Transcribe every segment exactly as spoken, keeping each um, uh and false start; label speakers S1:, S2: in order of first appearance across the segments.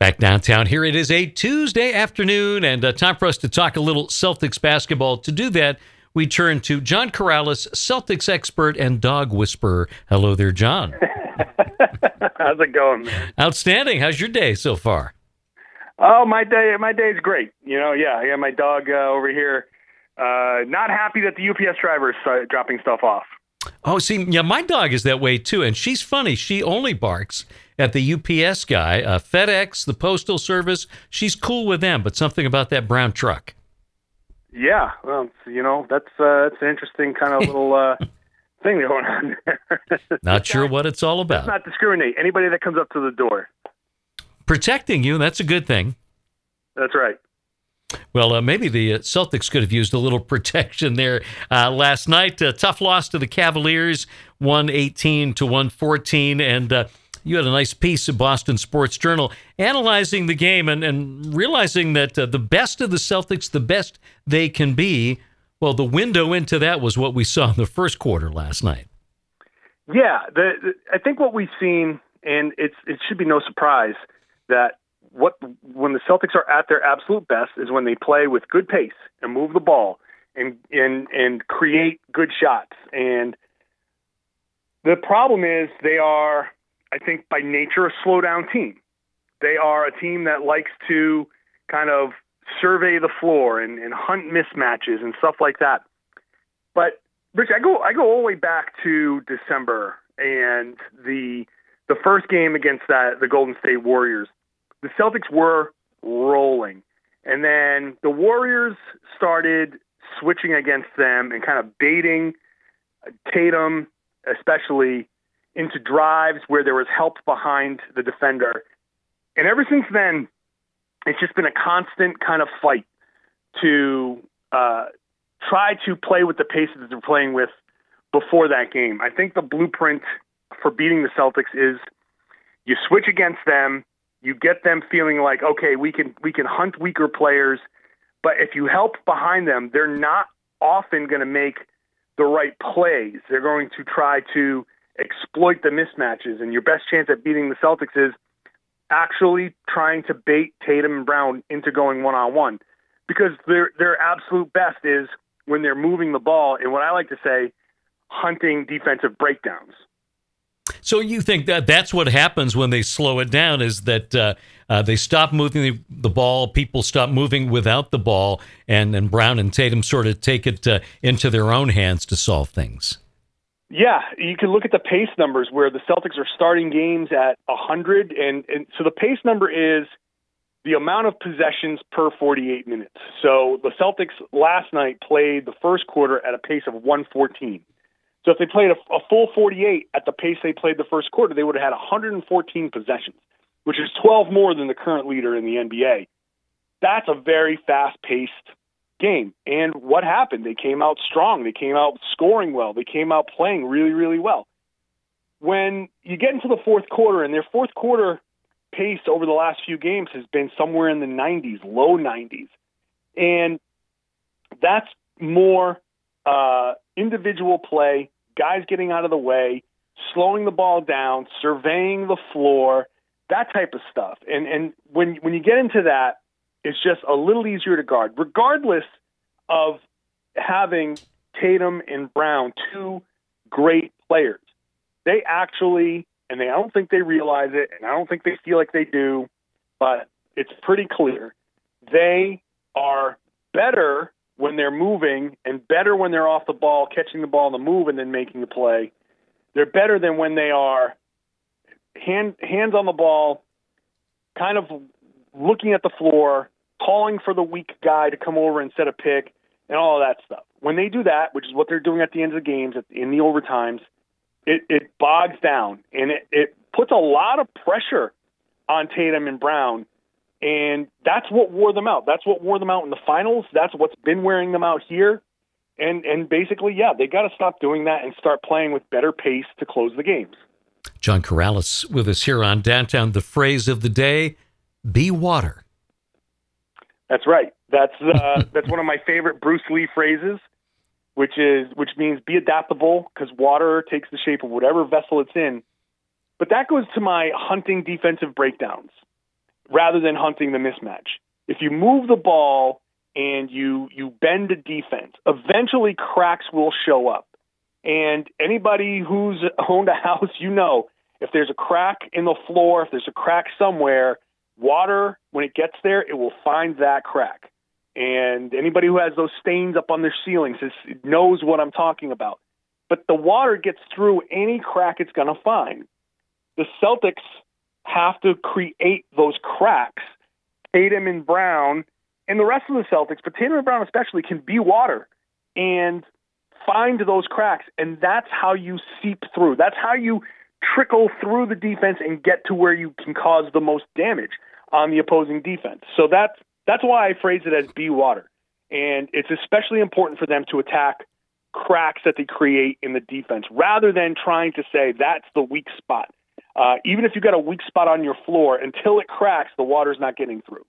S1: Back downtown here, it is a Tuesday afternoon, and uh, time for us to talk a little Celtics basketball. To do that, we turn to John Corrales, Celtics expert and dog whisperer. Hello there, John.
S2: How's it going, man?
S1: Outstanding. How's your day so far?
S2: Oh, my day, my day's great. You know, yeah, I got my dog uh, over here. Uh, not happy that the U P S driver is uh, dropping stuff off.
S1: Oh, see, yeah, my dog is that way too, and she's funny. She only barks at the U P S guy, uh, FedEx, the Postal Service. She's cool with them, but something about that brown truck.
S2: Yeah, well, you know, that's uh, that's an interesting kind of little uh, thing going on there.
S1: Not sure what it's all about.
S2: Let's not discriminate. Anybody that comes up to the door.
S1: Protecting you, that's a good thing.
S2: That's right.
S1: Well, uh, maybe the uh, Celtics could have used a little protection there uh, last night. A tough loss to the Cavaliers, one eighteen to one fourteen, and uh, you had a nice piece of Boston Sports Journal analyzing the game and, and realizing that uh, the best of the Celtics, the best they can be, well, the window into that was what we saw in the first quarter last night.
S2: Yeah, the, the, I think what we've seen, and it's it should be no surprise, that what when the Celtics are at their absolute best is when they play with good pace and move the ball and and and create good shots. And the problem is they are, I think, by nature, a slow down team. They are a team that likes to kind of survey the floor and, and hunt mismatches and stuff like that. But Rich, I go I go all the way back to December and the the first game against that the Golden State Warriors. The Celtics were rolling, and then the Warriors started switching against them and kind of baiting Tatum, especially, into drives where there was help behind the defender. And ever since then, it's just been a constant kind of fight to uh, try to play with the pace that they're playing with before that game. I think the blueprint for beating the Celtics is you switch against them, you get them feeling like, okay, we can we can hunt weaker players, but if you help behind them, they're not often going to make the right plays. They're going to try to exploit the mismatches, and your best chance at beating the Celtics is actually trying to bait Tatum and Brown into going one-on-one, because their their absolute best is when they're moving the ball, and what I like to say, hunting defensive breakdowns.
S1: So you think that that's what happens when they slow it down, is that uh, uh, they stop moving the, the ball, people stop moving without the ball, and, and Brown and Tatum sort of take it uh, into their own hands to solve things?
S2: Yeah, you can look at the pace numbers where the Celtics are starting games at one hundred, and, and so the pace number is the amount of possessions per forty-eight minutes. So the Celtics last night played the first quarter at a pace of one fourteen. So if they played a, a full forty-eight at the pace they played the first quarter, they would have had one hundred fourteen possessions, which is twelve more than the current leader in the N B A. That's a very fast-paced game. And what happened? They came out strong. They came out scoring well. They came out playing really, really well. When you get into the fourth quarter, and their fourth quarter pace over the last few games has been somewhere in the nineties, low nineties. And that's more uh, individual play, guys getting out of the way, slowing the ball down, surveying the floor, that type of stuff. And and when when you get into that, it's just a little easier to guard, regardless of having Tatum and Brown, two great players. They actually, and they I don't think they realize it, and I don't think they feel like they do, but it's pretty clear. They are better when they're moving and better when they're off the ball, catching the ball on the move and then making the play. They're better than when they are hand, hands on the ball, kind of looking at the floor, calling for the weak guy to come over and set a pick, and all of that stuff. When they do that, which is what they're doing at the end of the games, in the overtimes, it, it bogs down, and it, it puts a lot of pressure on Tatum and Brown, and that's what wore them out. That's what wore them out in the finals. That's what's been wearing them out here. And and basically, yeah, they got to stop doing that and start playing with better pace to close the games.
S1: John Corrales with us here on Downtown. The phrase of the day, be water.
S2: That's right. That's uh, that's one of my favorite Bruce Lee phrases, which is which means be adaptable, because water takes the shape of whatever vessel it's in. But that goes to my hunting defensive breakdowns. rather than hunting the mismatch. If you move the ball and you you bend the defense, eventually cracks will show up. And anybody who's owned a house, you know, if there's a crack in the floor, if there's a crack somewhere, water, when it gets there, it will find that crack. And anybody who has those stains up on their ceilings is, knows what I'm talking about. But the water gets through any crack it's going to find. The Celtics have to create those cracks. Tatum and Brown, and the rest of the Celtics, but Tatum and Brown especially, can be water and find those cracks. And that's how you seep through. That's how you trickle through the defense and get to where you can cause the most damage on the opposing defense. So that's that's why I phrase it as be water. And it's especially important for them to attack cracks that they create in the defense rather than trying to say that's the weak spot. Uh, even if you've got a weak spot on your floor, until it cracks, the water's not getting through.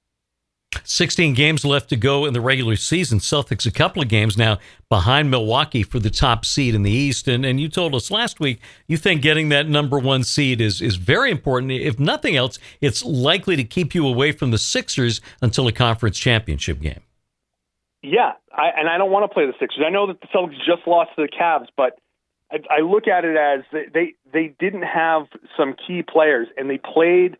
S1: sixteen games left to go in the regular season. Celtics a couple of games now behind Milwaukee for the top seed in the East. And, and you told us last week you think getting that number one seed is, is very important. If nothing else, it's likely to keep you away from the Sixers until a conference championship game.
S2: Yeah, I, and I don't want to play the Sixers. I know that the Celtics just lost to the Cavs, but I, I look at it as they, they, they didn't have some key players, and they played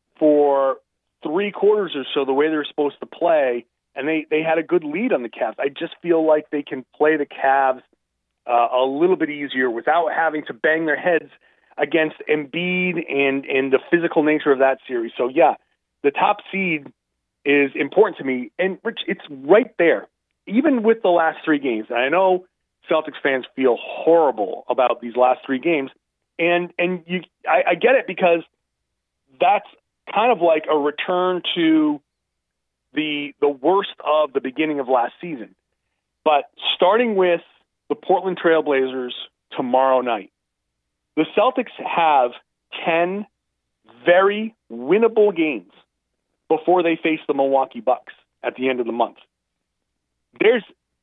S2: for three quarters or so the way they were supposed to play, and they, they had a good lead on the Cavs. I just feel like they can play the Cavs uh, a little bit easier without having to bang their heads against Embiid and, and the physical nature of that series. So, yeah, the top seed is important to me. And, Rich, it's right there, even with the last three games. And I know Celtics fans feel horrible about these last three games, and and you, I, I get it, because that's kind of like a return to the the worst of the beginning of last season. But starting with the Portland Trail Blazers tomorrow night, the Celtics have ten very winnable games before they face the Milwaukee Bucks at the end of the month. There's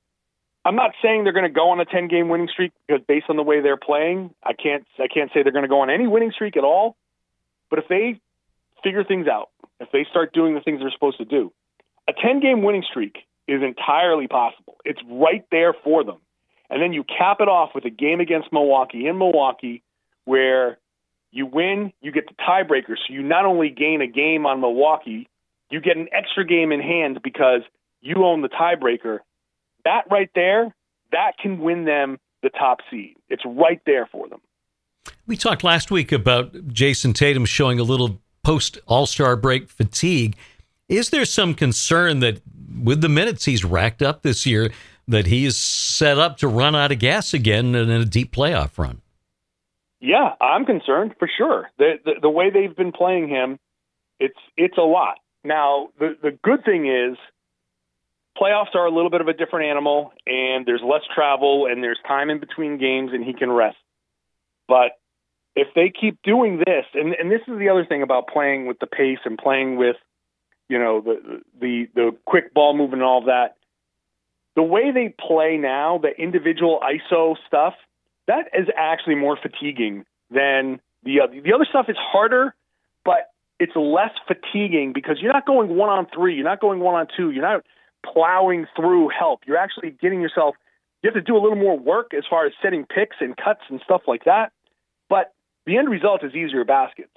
S2: I'm not saying they're going to go on a ten-game winning streak, because based on the way they're playing, I can't I can't say they're going to go on any winning streak at all. But if they figure things out, if they start doing the things they're supposed to do, a ten-game winning streak is entirely possible. It's right there for them. And then you cap it off with a game against Milwaukee in Milwaukee, where you win, you get the tiebreaker. So you not only gain a game on Milwaukee, you get an extra game in hand because you own the tiebreaker. That right there, that can win them the top seed. It's right there for them.
S1: We talked last week about Jason Tatum showing a little post-All-Star break fatigue. Is there some concern that with the minutes he's racked up this year, that he is set up to run out of gas again in a deep playoff run?
S2: Yeah, I'm concerned for sure. The, the, the way they've been playing him, it's it's a lot. Now, the, the good thing is, playoffs are a little bit of a different animal, and there's less travel, and there's time in between games, and he can rest. But if they keep doing this, and, and this is the other thing about playing with the pace and playing with, you know, the the the quick ball movement and all of that, the way they play now, the individual I S O stuff, that is actually more fatiguing than the other. The other stuff is harder, but it's less fatiguing because you're not going one on three, you're not going one on two, you're not plowing through help. You're actually getting yourself, you have to do a little more work as far as setting picks and cuts and stuff like that. But the end result is easier baskets.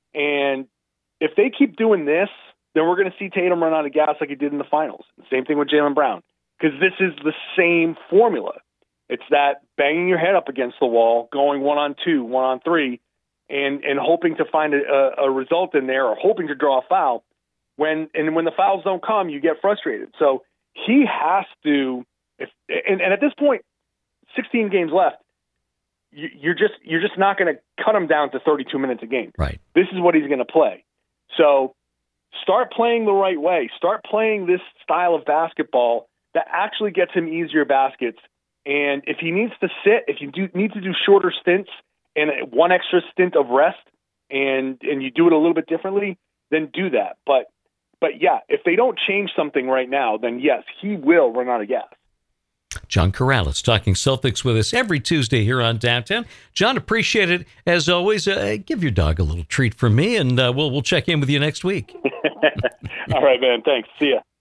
S2: And if they keep doing this, then we're going to see Tatum run out of gas like he did in the finals. Same thing with Jaylen Brown, because this is the same formula. It's that banging your head up against the wall, going one on two, one on three, and, and hoping to find a, a result in there, or hoping to draw a foul. When and when the fouls don't come, you get frustrated. So he has to. If and, and at this point, sixteen games left, you, you're just you're just not going to cut him down to thirty-two minutes a game.
S1: Right.
S2: This is what he's going to play. So start playing the right way. Start playing this style of basketball that actually gets him easier baskets. And if he needs to sit, if you do need to do shorter stints and one extra stint of rest, and and you do it a little bit differently, then do that. But But, yeah, if they don't change something right now, then, yes, he will run out of gas.
S1: John Karalis talking Celtics with us every Tuesday here on Downtown. John, appreciate it as always. Uh, give your dog a little treat from me, and uh, we'll we'll check in with you next week.
S2: All right, man. Thanks. See ya.